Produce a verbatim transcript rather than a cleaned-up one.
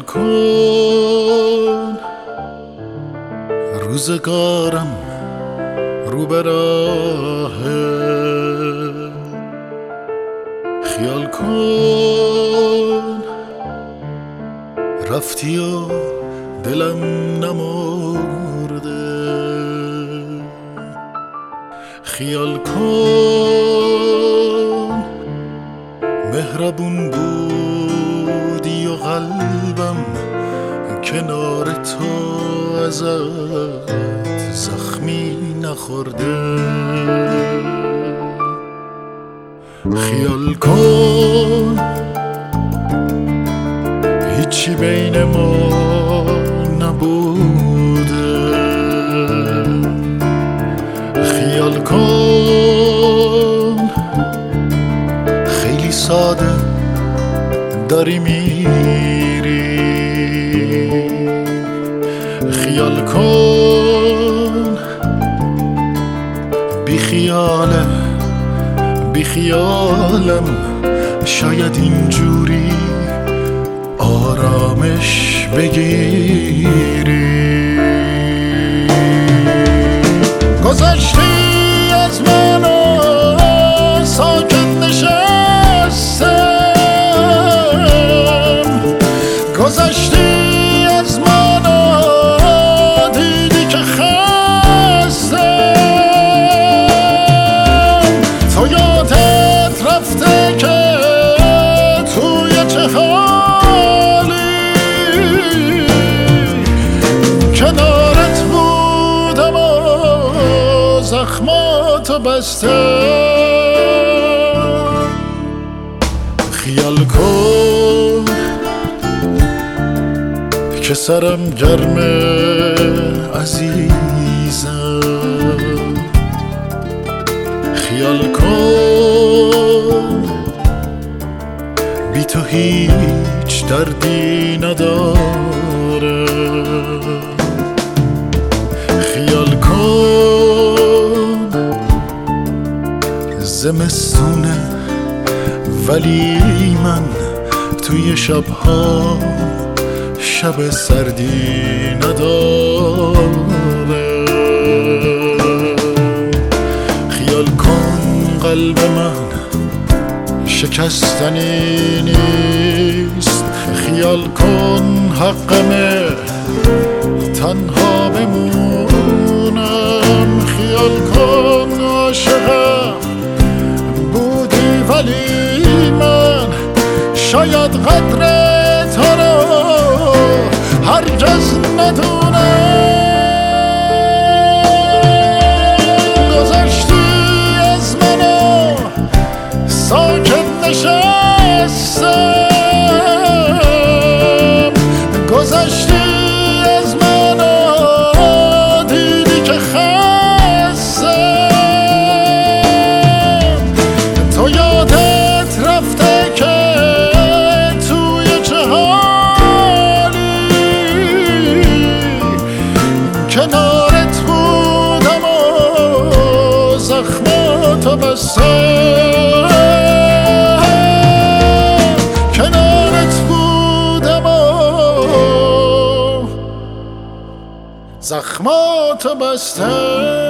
کن روزگارم رو به راهه، خیال کن رفتی و دلم نمرده، خیال کن مهربون بودی و قلبم کنار تو ازت زخمی نخورده، خیال کن هیچی بین ما نبوده، خیال کن خیلی ساده داری میری، خیال کن بی خیاله بی خیالم شاید اینجوری آرامش بگیری. گذشتی از من و ساکت نشستم، گذشتی از من و دیدی که خستم، تو یادت رفته که توی چه حالی کنارت بودم و زخماتو بستم، خیال کن که سرم گرمه عزیزم، خیال کن بی تو هیچ دردی نداره، خیال کن زمستونه ولی من توی شبها شب سردی نداره، خیال کن قلب من شکستنی نیست، خیال کن حقمه تنها بمونم، خیال کن عاشقم بودی ولی من شاید قدر تو رو هرگز ندونم، گذشتی از من و ساکت نشستم، گذشتی از من و دیدی که خستم، تو یادت رفته که توی چه حالی کنارت بودم و زخماتو بستم، کنارت بودم و زخماتو بستم.